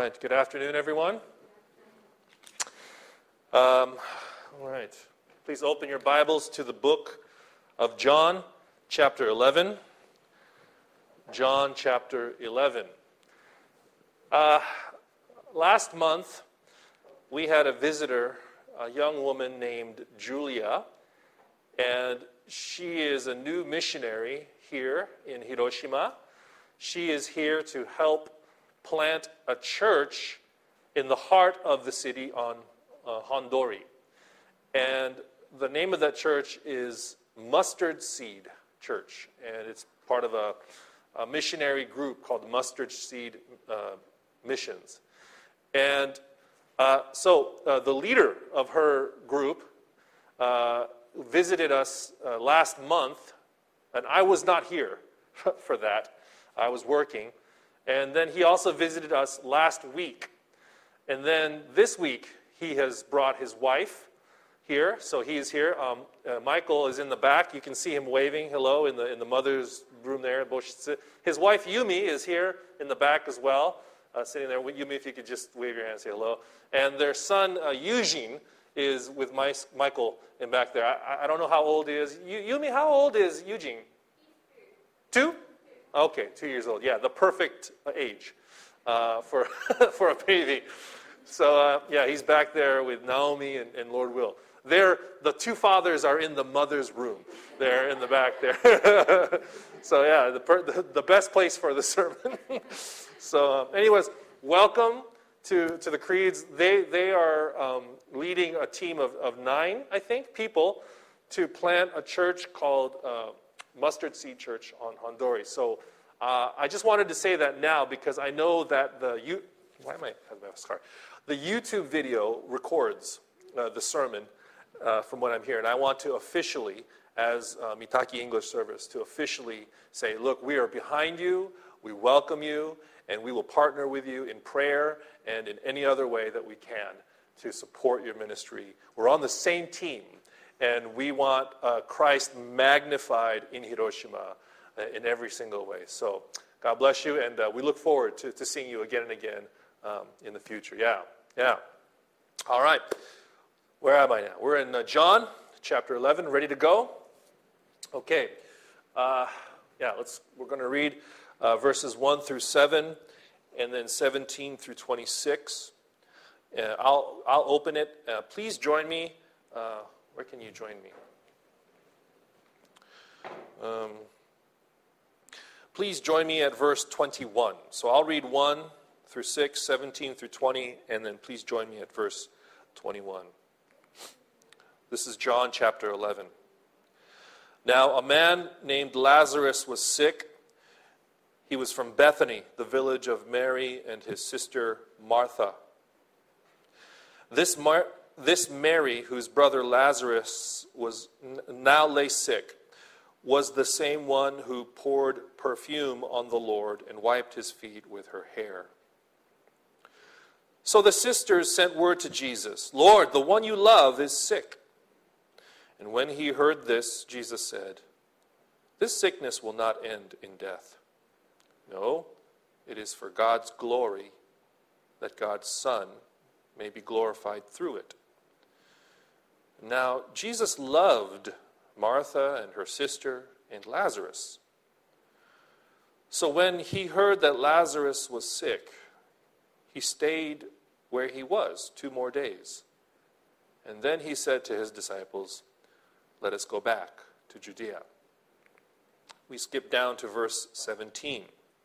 right, good afternoon, everyone. All right, please open your Bibles to the book of John, chapter 11. John, chapter 11. Last month, we had a visitor, a young woman named Julia, and she is a new missionary here in Hiroshima. She is here to help plant a church in the heart of the city on Hondori. And the name of that church is Mustard Seed Church. And it's part of a missionary group called Mustard Seed Missions. And so the leader of her group visited us last month, and I was not here for that. I was working. And then he also visited us last week. And then this week, he has brought his wife here. So he is here. Michael is in the back. You can see him waving hello in the mother's room there. His wife, Yumi, is here in the back as well, sitting there. Yumi, if you could just wave your hand and say hello. And their son, Eugene, is with Michael in back there. I don't know how old he is. Yumi, how old is Eugene? 2? Okay, 2 years old. Yeah, the perfect age for for a baby. So yeah, he's back there with Naomi and Lord Will. The two fathers are in the mother's room. They're in the back there. So yeah, the best place for the sermon. So anyways, welcome to the Creeds. They are leading a team of 9, I think, people to plant a church called Mustard Seed Church on Hondori. So I just wanted to say that now because I know that the YouTube video records the sermon from what I'm hearing. I want to officially, as Mitaki English Service, to officially say, look, we are behind you, we welcome you, and we will partner with you in prayer and in any other way that we can to support your ministry. We're on the same team. And we want Christ magnified in Hiroshima in every single way. So God bless you, and we look forward to seeing you again and again in the future. Yeah. All right. Where am I now? We're in John, chapter 11. Ready to go? Okay. We're going to read verses 1 through 7, and then 17 through 26. I'll open it. Please join me. Where can you join me? Please join me at verse 21. So I'll read 1 through 6, 17 through 20, and then please join me at verse 21. This is John chapter 11. Now a man named Lazarus was sick. He was from Bethany, the village of Mary and his sister Martha. This Mary, whose brother Lazarus now lay sick, was the same one who poured perfume on the Lord and wiped his feet with her hair. So the sisters sent word to Jesus, Lord, the one you love is sick. And when he heard this, Jesus said, this sickness will not end in death. No, it is for God's glory, that God's Son may be glorified through it. Now, Jesus loved Martha and her sister and Lazarus. So when he heard that Lazarus was sick, he stayed where he was 2 more days. And then he said to his disciples, let us go back to Judea. We skip down to verse 17.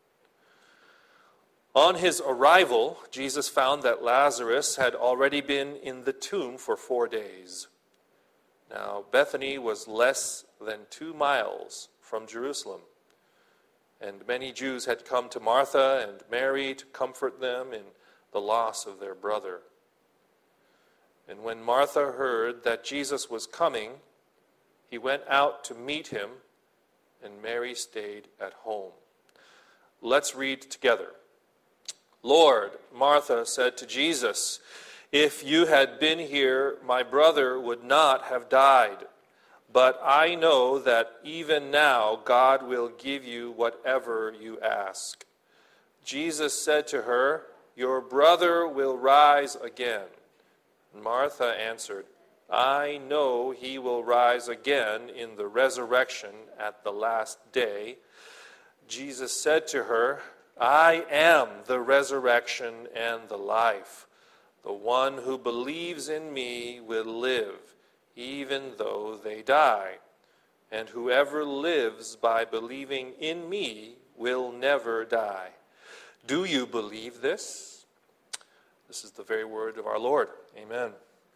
On his arrival, Jesus found that Lazarus had already been in the tomb for 4 days. Now, Bethany was less than 2 miles from Jerusalem, and many Jews had come to Martha and Mary to comfort them in the loss of their brother. And when Martha heard that Jesus was coming, he went out to meet him, and Mary stayed at home. Let's read together. Lord, Martha said to Jesus, if you had been here, my brother would not have died. But I know that even now God will give you whatever you ask. Jesus said to her, your brother will rise again." Martha answered, "I know he will rise again in the resurrection at the last day." Jesus said to her, "I am the resurrection and the life. The one who believes in me will live, even though they die. And whoever lives by believing in me will never die." Do you believe this? This is the very word of our Lord. Amen.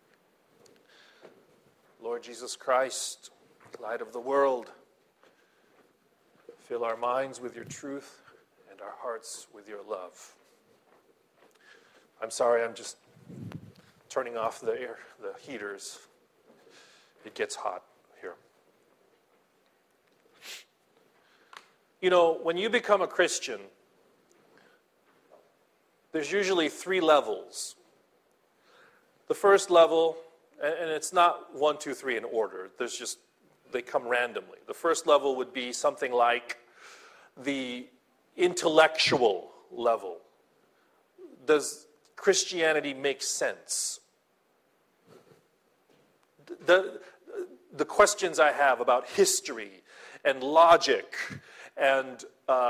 Lord Jesus Christ, light of the world, fill our minds with your truth and our hearts with your love. I'm sorry, I'm just turning off the heaters. It gets hot here. You know, when you become a Christian, there's usually 3 levels. The first level, and it's not 1, 2, 3 in order. They come randomly. The first level would be something like the intellectual level. Does Christianity make sense? The questions I have about history and logic and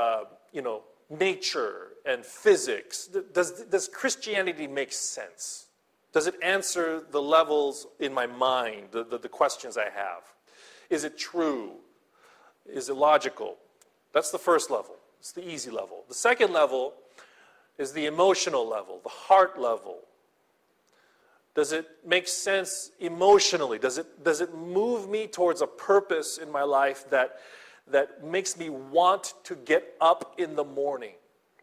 nature and physics, does Christianity make sense? Does it answer the levels in my mind, the questions I have? Is it true? Is it logical? That's the first level. It's the easy level. The second level is the emotional level, the heart level. Does it make sense emotionally? Does it move me towards a purpose in my life that makes me want to get up in the morning?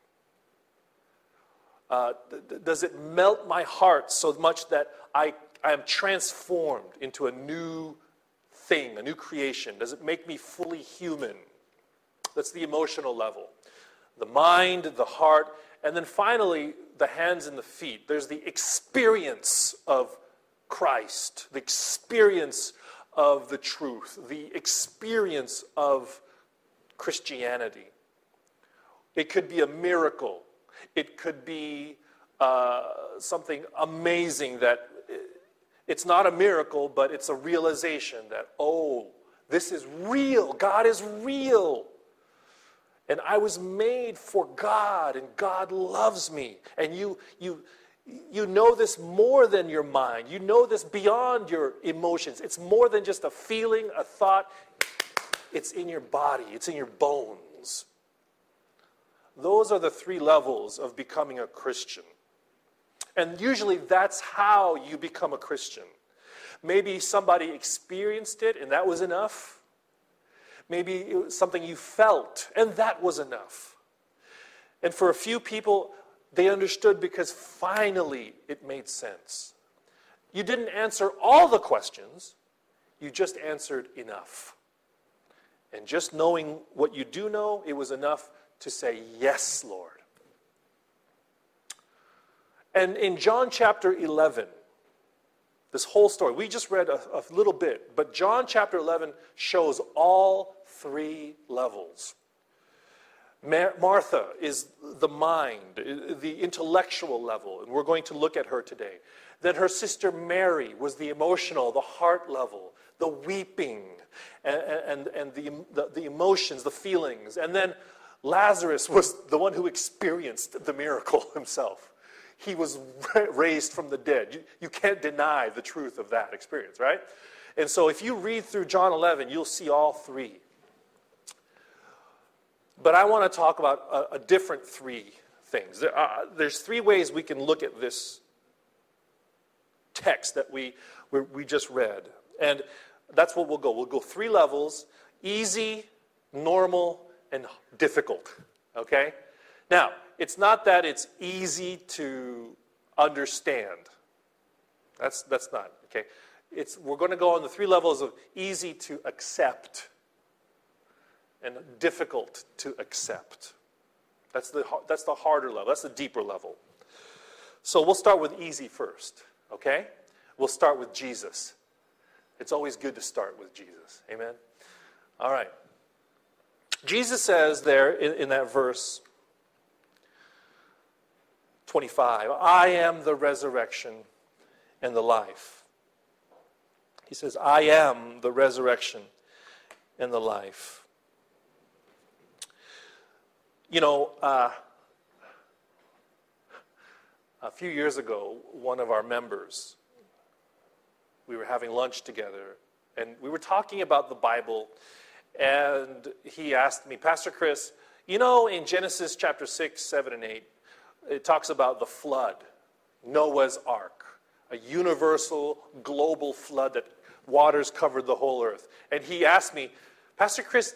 Does it melt my heart so much that I am transformed into a new thing, a new creation? Does it make me fully human? That's the emotional level. The mind, the heart, and then finally, the hands and the feet. There's the experience of Christ, the experience of the truth, the experience of Christianity. It could be a miracle. It could be something amazing that it's not a miracle, but it's a realization that, oh, this is real. God is real. And I was made for God, and God loves me. And you know this more than your mind. You know this beyond your emotions. It's more than just a feeling, a thought. It's in your body. It's in your bones. Those are the 3 levels of becoming a Christian. And usually that's how you become a Christian. Maybe somebody experienced it, and that was enough. Maybe it was something you felt, and that was enough. And for a few people, they understood because finally it made sense. You didn't answer all the questions, you just answered enough. And just knowing what you do know, it was enough to say, "Yes, Lord." And in John chapter 11, this whole story, we just read a little bit, but John chapter 11 shows all 3 levels. Martha is the mind, the intellectual level, and we're going to look at her today. Then her sister Mary was the emotional, the heart level, the weeping, and the emotions, the feelings. And then Lazarus was the one who experienced the miracle himself. He was raised from the dead. You can't deny the truth of that experience, right? And so if you read through John 11, you'll see all 3. But I want to talk about a different 3 things. There's 3 ways we can look at this text that we just read. And that's what we'll go. We'll go 3 levels: easy, normal, and difficult. Okay? Now, it's not that it's easy to understand. That's not, okay? We're going to go on the 3 levels of easy to accept and difficult to accept. That's the harder level. That's the deeper level. So we'll start with easy first, okay? We'll start with Jesus. It's always good to start with Jesus. Amen? All right. Jesus says there in that verse, 25. I am the resurrection and the life. He says, I am the resurrection and the life. You know, a few years ago, one of our members, we were having lunch together, and we were talking about the Bible, and he asked me, Pastor Chris, you know, in Genesis chapter 6, 7, and 8, it talks about the flood, Noah's ark, a universal global flood that waters covered the whole earth. And he asked me, Pastor Chris,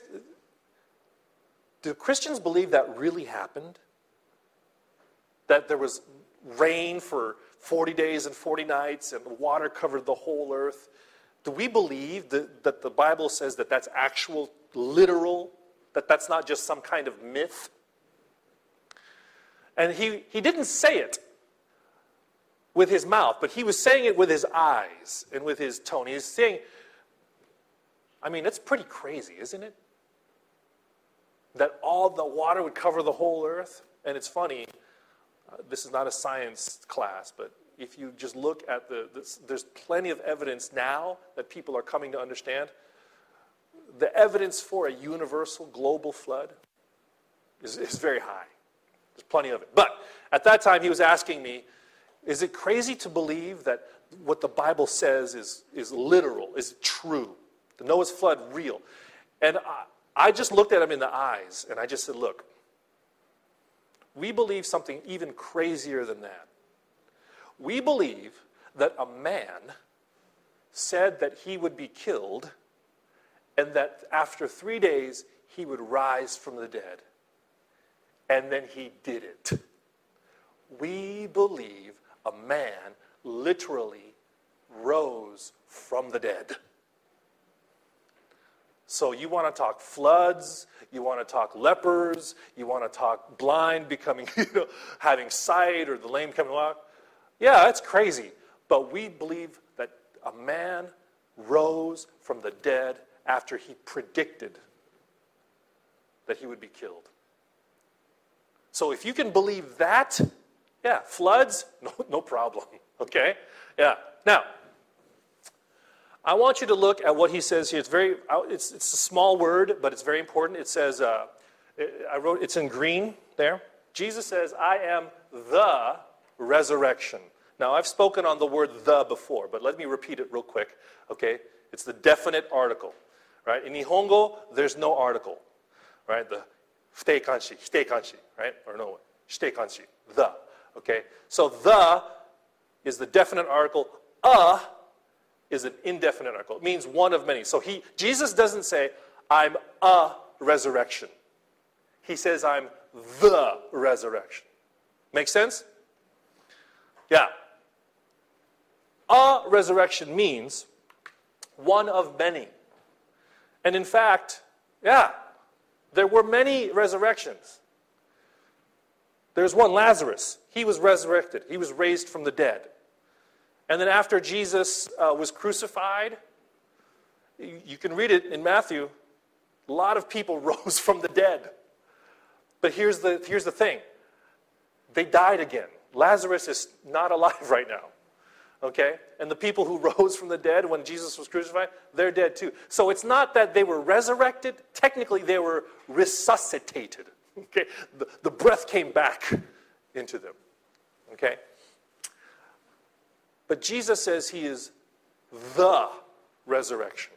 do Christians believe that really happened? That there was rain for 40 days and 40 nights and water covered the whole earth? Do we believe that the Bible says that that's actual, literal, that that's not just some kind of myth? And he didn't say it with his mouth, but he was saying it with his eyes and with his tone. He was saying, I mean, it's pretty crazy, isn't it? That all the water would cover the whole earth. And it's funny, this is not a science class, but if you just look at there's plenty of evidence now that people are coming to understand. The evidence for a universal global flood is very high. There's plenty of it. But at that time, he was asking me, is it crazy to believe that what the Bible says is literal, is true? The Noah's flood, real? And I just looked at him in the eyes, and I just said, look, we believe something even crazier than that. We believe that a man said that he would be killed, and that after 3 days, he would rise from the dead. And then he did it. We believe a man literally rose from the dead. So you want to talk floods, you want to talk lepers, you want to talk blind becoming, having sight, or the lame coming walk. Yeah, that's crazy. But we believe that a man rose from the dead after he predicted that he would be killed. So if you can believe that, yeah, floods, no problem, okay? Yeah. Now, I want you to look at what he says here. It's a small word, but it's very important. It says, it's in green there. Jesus says, I am the resurrection. Now, I've spoken on the word the before, but let me repeat it real quick, okay? It's the definite article, right? In Nihongo, there's no article, right? The fitei kanshi, right? Or no, shitei kanshi, the, okay? So the is the definite article. Is an indefinite article. It means one of many. So Jesus doesn't say, I'm a resurrection. He says, I'm the resurrection. Make sense? Yeah. A resurrection means one of many. And in fact, yeah, there were many resurrections. There's one, Lazarus. He was resurrected. He was raised from the dead. And then after Jesus was crucified, you can read it in Matthew, a lot of people rose from the dead. But here's the thing. They died again. Lazarus is not alive right now. Okay? And the people who rose from the dead when Jesus was crucified, they're dead too. So it's not that they were resurrected. Technically, they were resuscitated. Okay? The breath came back into them. Okay? But Jesus says he is the resurrection.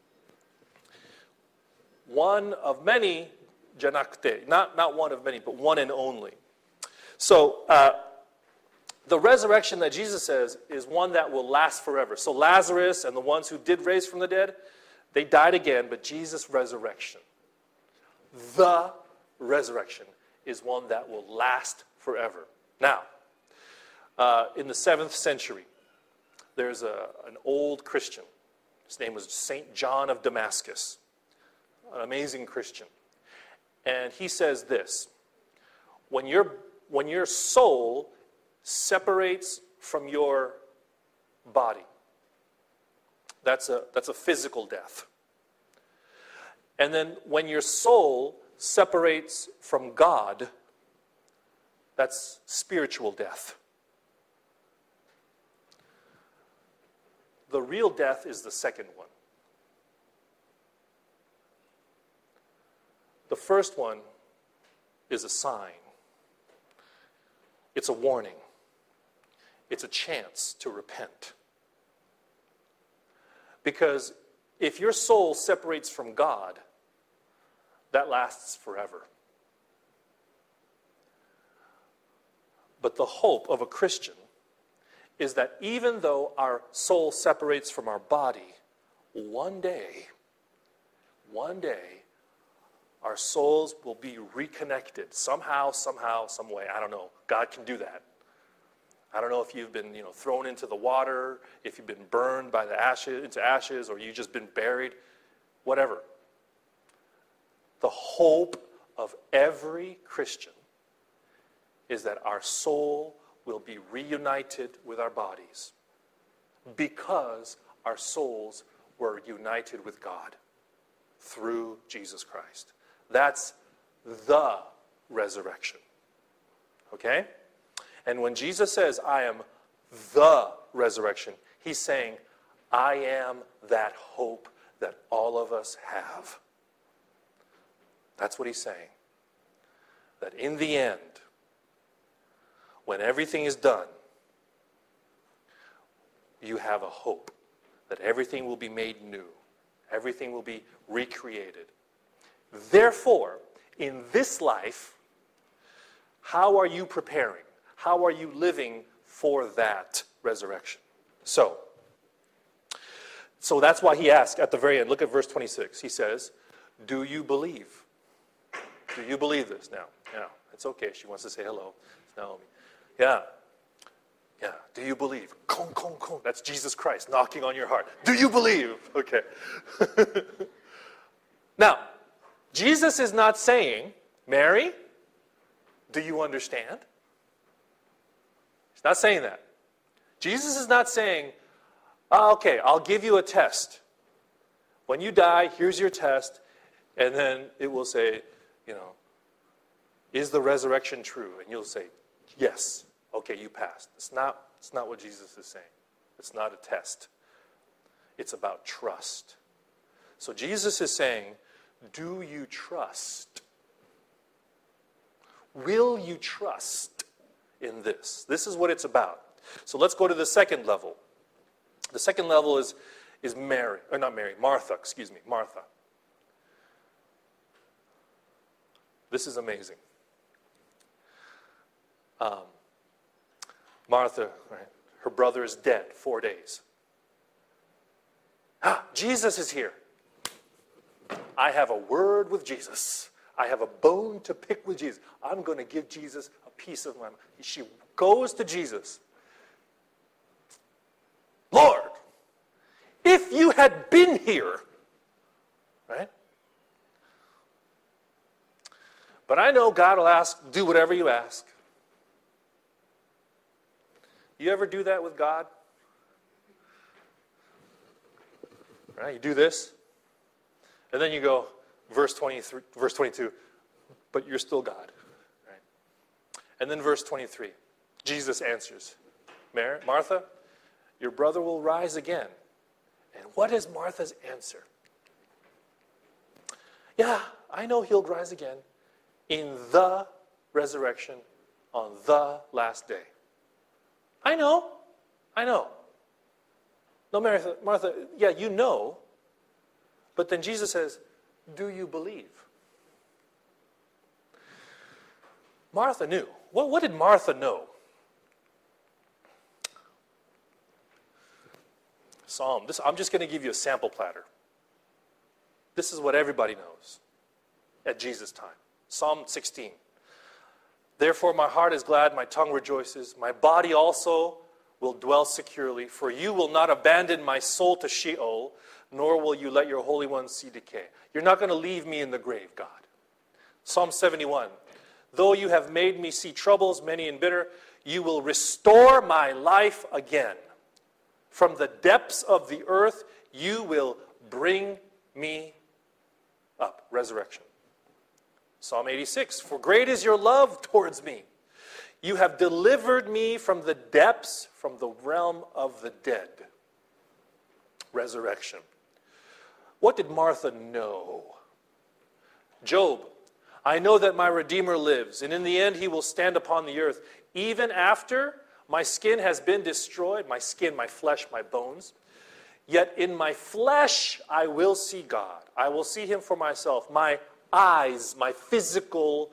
One of many, janakute, not one of many, but one and only. So the resurrection that Jesus says is one that will last forever. So Lazarus and the ones who did raise from the dead, they died again, but Jesus' resurrection, the resurrection, is one that will last forever. Now, in the 7th century, there's an old Christian. His name was St. John of Damascus, an amazing Christian. And he says this, when your soul separates from your body, that's a physical death. And then when your soul separates from God, That's spiritual death. The real death is the second one. The first one is a sign. It's a warning. It's a chance to repent. Because if your soul separates from God, that lasts forever. But the hope of a Christian is that even though our soul separates from our body, one day, our souls will be reconnected somehow, some way. I don't know. God can do that. I don't know if you've been, thrown into the water, if you've been burned by the ashes, or you've just been buried, whatever. The hope of every Christian is that our soul will be reunited with our bodies because our souls were united with God through Jesus Christ. That's the resurrection. Okay? And when Jesus says, I am the resurrection, he's saying, I am that hope that all of us have. That's what he's saying. That in the end, when everything is done, you have a hope that everything will be made new. Everything will be recreated. Therefore, in this life, how are you preparing? How are you living for that resurrection? So that's why he asked at the very end, look at verse 26. He says, do you believe? Do you believe this? Now, it's okay. She wants to say hello. It's Naomi. Yeah. Do you believe? Kong, kong, kong. That's Jesus Christ knocking on your heart. Do you believe? Okay. Now, Jesus is not saying, Mary, do you understand? He's not saying that. Jesus is not saying, okay, I'll give you a test. When you die, here's your test, and then it will say, is the resurrection true? And you'll say, yes. Okay, you passed. It's not what Jesus is saying. It's not a test. It's about trust. So Jesus is saying, do you trust? Will you trust in this? This is what it's about. So let's go to the second level. The second level is Martha. Martha. This is amazing. Martha, right, her brother is dead 4 days. Jesus is here. I have a word with Jesus. I have a bone to pick with Jesus. I'm going to give Jesus a piece of my mind. She goes to Jesus. Lord, if you had been here, right? But I know God will do whatever you ask. You ever do that with God? Right? You do this, and then you go, verse 22, but you're still God. Right? And then verse 23, Jesus answers, Martha, your brother will rise again. And what is Martha's answer? Yeah, I know he'll rise again in the resurrection on the last day. I know. No, Martha, yeah, you know. But then Jesus says, do you believe? Martha knew. What did Martha know? I'm just going to give you a sample platter. This is what everybody knows at Jesus' time. Psalm 16. Therefore my heart is glad, my tongue rejoices, my body also will dwell securely, for you will not abandon my soul to Sheol, nor will you let your Holy One see decay. You're not going to leave me in the grave, God. Psalm 71. Though you have made me see troubles, many and bitter, you will restore my life again. From the depths of the earth, you will bring me up. Resurrection. Psalm 86, for great is your love towards me. You have delivered me from the depths, from the realm of the dead. Resurrection. What did Martha know? Job, I know that my Redeemer lives, and in the end he will stand upon the earth. Even after my skin has been destroyed, my skin, my flesh, my bones, yet in my flesh I will see God. I will see him for myself. My eyes, my physical,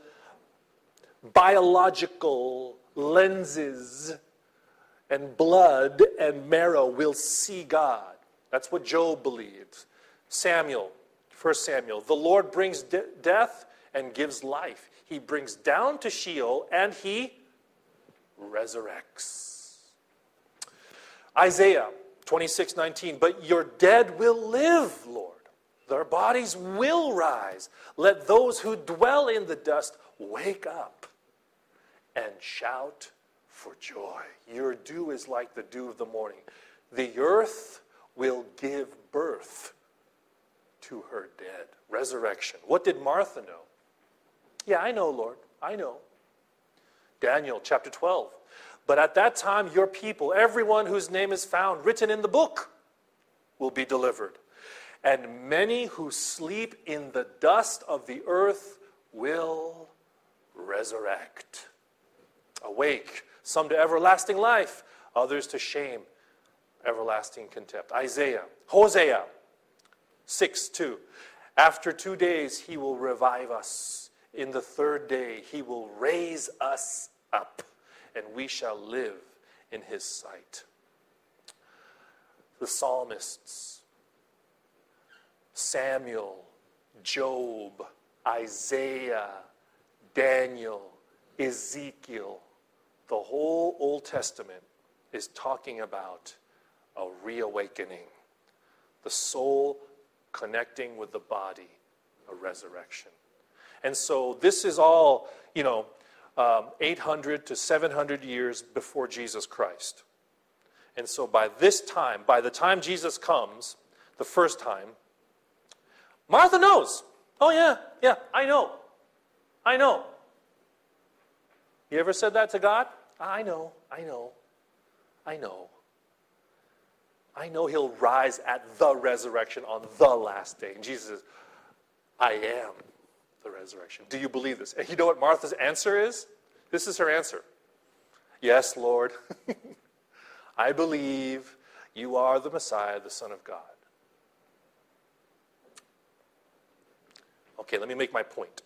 biological lenses and blood and marrow will see God. That's what Job believed. Samuel, 1 Samuel, the Lord brings death and gives life. He brings down to Sheol and he resurrects. Isaiah 26:19, but your dead will live, Lord. Their bodies will rise. Let those who dwell in the dust wake up and shout for joy. Your dew is like the dew of the morning. The earth will give birth to her dead. Resurrection. What did Martha know? Yeah, I know, Lord. I know. Daniel chapter 12. But at that time, your people, everyone whose name is found written in the book, will be delivered. And many who sleep in the dust of the earth will resurrect. Awake, some to everlasting life, others to shame, everlasting contempt. Hosea 6:2. After 2 days he will revive us. In the third day he will raise us up, and we shall live in his sight. The psalmists, Samuel, Job, Isaiah, Daniel, Ezekiel, the whole Old Testament is talking about a reawakening. The soul connecting with the body, a resurrection. And so this is all, 800 to 700 years before Jesus Christ. And so by the time Jesus comes, the first time, Martha knows. Oh yeah, I know. You ever said that to God? I know he'll rise at the resurrection on the last day. And Jesus says, I am the resurrection. Do you believe this? And you know what Martha's answer is? This is her answer. Yes, Lord. I believe you are the Messiah, the Son of God. Okay, let me make my point.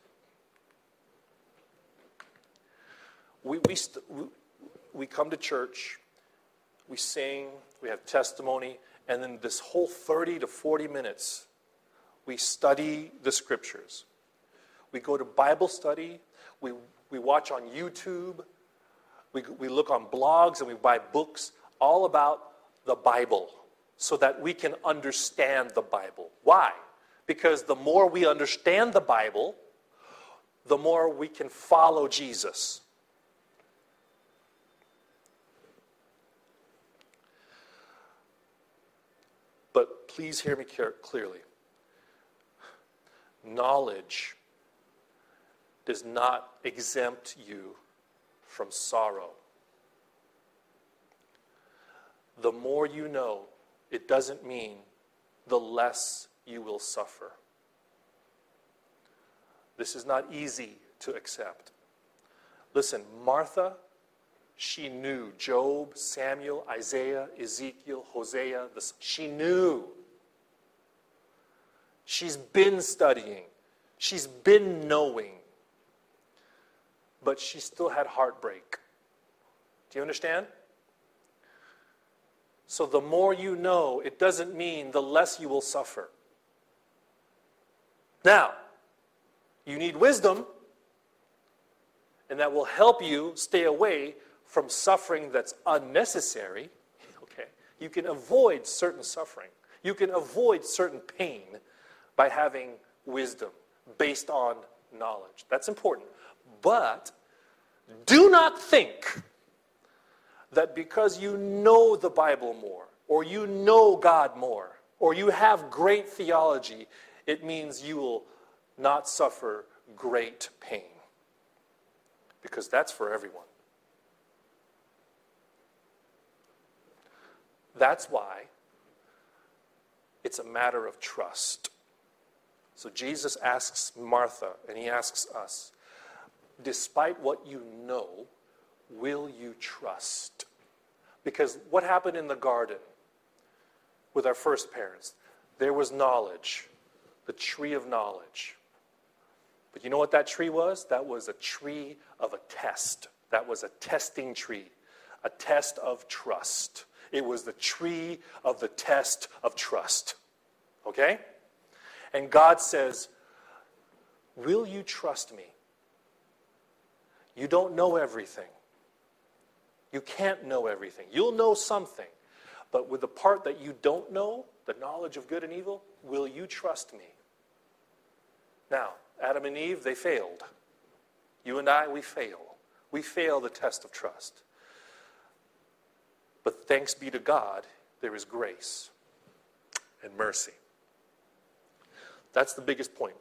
We come to church, we sing, we have testimony, and then this whole 30 to 40 minutes, we study the scriptures. We go to Bible study, we watch on YouTube, we look on blogs, and we buy books all about the Bible so that we can understand the Bible. Why? Because the more we understand the Bible, the more we can follow Jesus. But please hear me clearly. Knowledge does not exempt you from sorrow. The more you know, it doesn't mean the less you will suffer. This is not easy to accept. Listen, Martha, she knew Job, Samuel, Isaiah, Ezekiel, Hosea. She knew. She's been studying. She's been knowing. But she still had heartbreak. Do you understand? So the more you know, it doesn't mean the less you will suffer. Now, you need wisdom, and that will help you stay away from suffering that's unnecessary. Okay, you can avoid certain suffering. You can avoid certain pain by having wisdom based on knowledge. That's important. But do not think that because you know the Bible more, or you know God more, or you have great theology, it means you will not suffer great pain. Because that's for everyone. That's why it's a matter of trust. So Jesus asks Martha, and he asks us, despite what you know, will you trust? Because what happened in the garden with our first parents? There was knowledge, the tree of knowledge. But you know what that tree was? That was a tree of a test. That was a testing tree, a test of trust. It was the tree of the test of trust. Okay? And God says, will you trust me? You don't know everything. You can't know everything. You'll know something. But with the part that you don't know, the knowledge of good and evil, will you trust me? Now, Adam and Eve, they failed. You and I, we fail. We fail the test of trust. But thanks be to God, there is grace and mercy. That's the biggest point.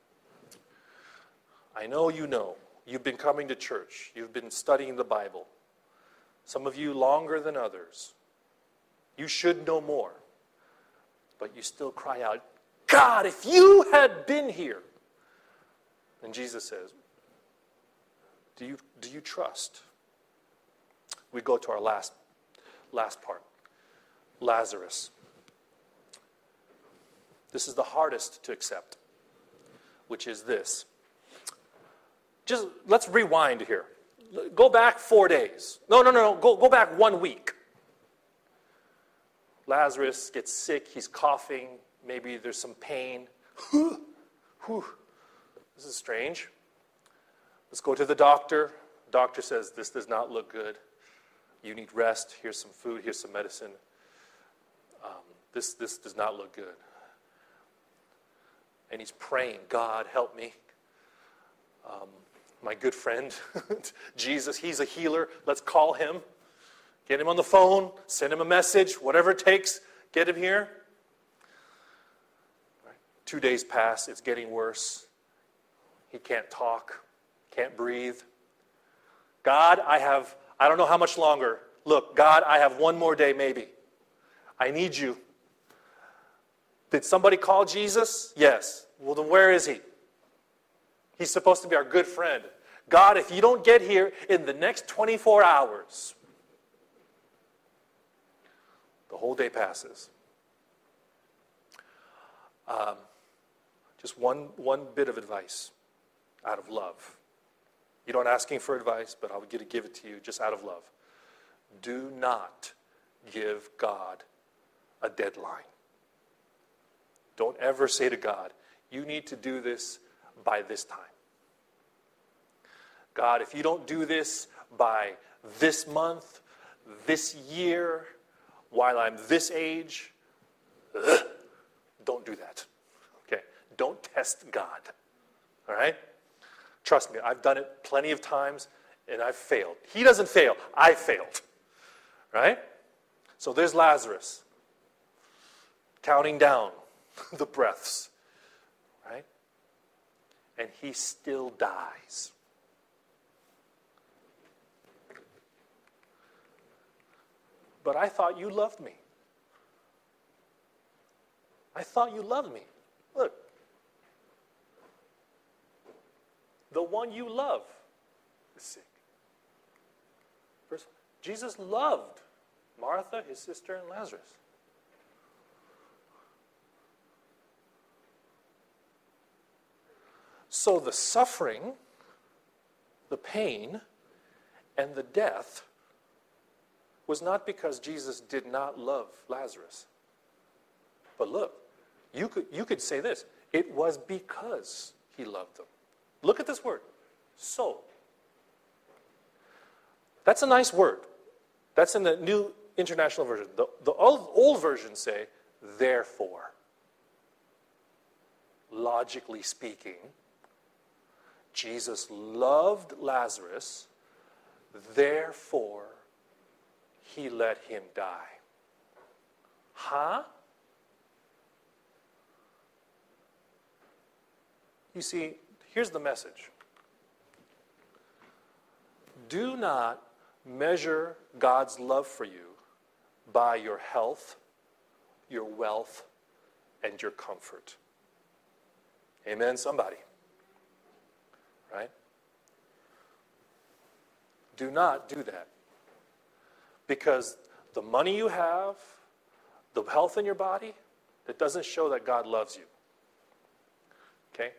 I know you know. You've been coming to church. You've been studying the Bible. Some of you longer than others. You should know more. But you still cry out, God, if you had been here. And Jesus says, do you trust? We go to our last part. Lazarus. This is the hardest to accept, which is this. Just let's rewind here. Go back 4 days. No. Go back 1 week. Lazarus gets sick. He's coughing. Maybe there's some pain. This is strange. Let's go to the doctor. Doctor says, this does not look good. You need rest. Here's some food. Here's some medicine. This does not look good. And he's praying, God, help me. My good friend, Jesus, he's a healer. Let's call him. Get him on the phone. Send him a message. Whatever it takes, get him here. 2 days pass. It's getting worse. He can't talk. Can't breathe. God, I don't know how much longer. Look, God, I have 1 more day maybe. I need you. Did somebody call Jesus? Yes. Well, then where is he? He's supposed to be our good friend. God, if you don't get here in the next 24 hours, the whole day passes. Just one bit of advice out of love. You don't ask me for advice, but I'll get to give it to you just out of love. Do not give God a deadline. Don't ever say to God, you need to do this by this time. God, if you don't do this by this month, this year, while I'm this age, don't do that. Okay? Don't test God. All right? Trust me, I've done it plenty of times, and I've failed. He doesn't fail. I failed. Right? So there's Lazarus, counting down the breaths. Right? And he still dies. But I thought you loved me. I thought you loved me. Look. The one you love is sick. First, Jesus loved Martha, his sister, and Lazarus. So the suffering, the pain, and the death was not because Jesus did not love Lazarus. But look, you could say this. It was because he loved them. Look at this word. So. That's a nice word. That's in the New International Version. The old versions say, therefore. Logically speaking, Jesus loved Lazarus, therefore he let him die. Huh? You see, here's the message. Do not measure God's love for you by your health, your wealth, and your comfort. Amen, somebody. Right? Do not do that. Because the money you have, the health in your body, it doesn't show that God loves you. Okay?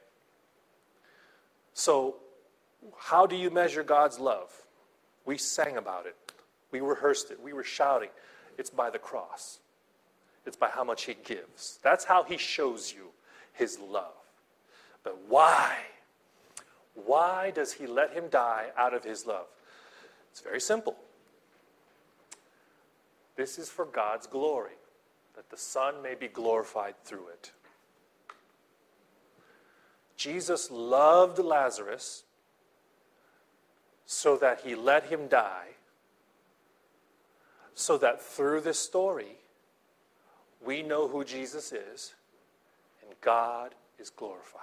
So, how do you measure God's love? We sang about it. We rehearsed it. We were shouting. It's by the cross. It's by how much he gives. That's how he shows you his love. But why? Why does he let him die out of his love? It's very simple. This is for God's glory, that the Son may be glorified through it. Jesus loved Lazarus so that he let him die, so that through this story, we know who Jesus is, and God is glorified.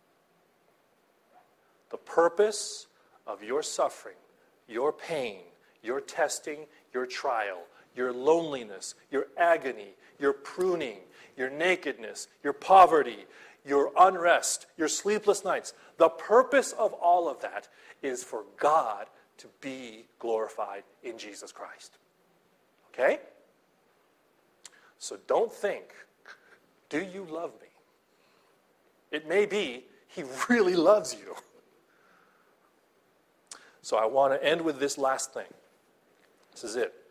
The purpose of your suffering, your pain, your testing, your trial, your loneliness, your agony, your pruning, your nakedness, your poverty, your unrest, your sleepless nights, the purpose of all of that is for God to be glorified in Jesus Christ. Okay? So don't think, do you love me? It may be he really loves you. So I want to end with this last thing. This is it.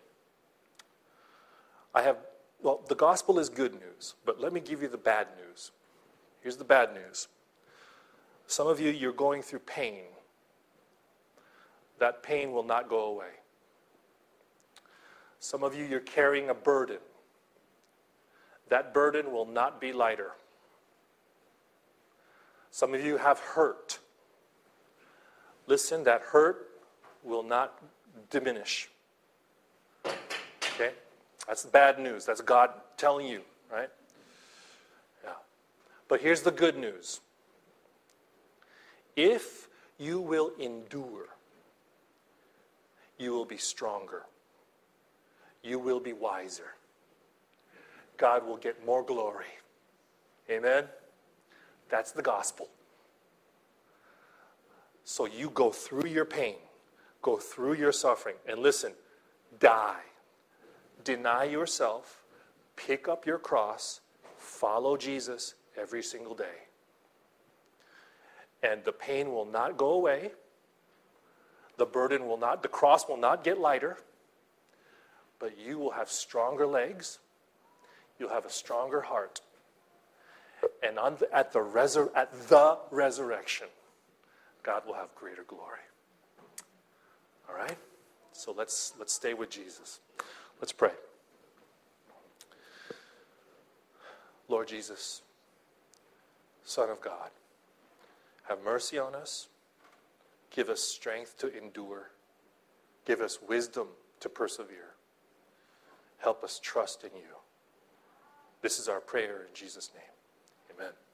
The gospel is good news, but let me give you the bad news. Here's the bad news. Some of you, you're going through pain. That pain will not go away. Some of you, you're carrying a burden. That burden will not be lighter. Some of you have hurt. Listen, that hurt will not diminish. Okay? That's the bad news. That's God telling you, right? Yeah. But here's the good news. If you will endure, you will be stronger. You will be wiser. God will get more glory. Amen? That's the gospel. So you go through your pain, go through your suffering, and listen, die. Deny yourself, pick up your cross, follow Jesus every single day. And the pain will not go away. The cross will not get lighter, but you will have stronger legs. You'll have a stronger heart. And at the resurrection, God will have greater glory. All right? So let's stay with Jesus. Let's pray. Lord Jesus, Son of God, have mercy on us. Give us strength to endure. Give us wisdom to persevere. Help us trust in you. This is our prayer in Jesus' name. Amen.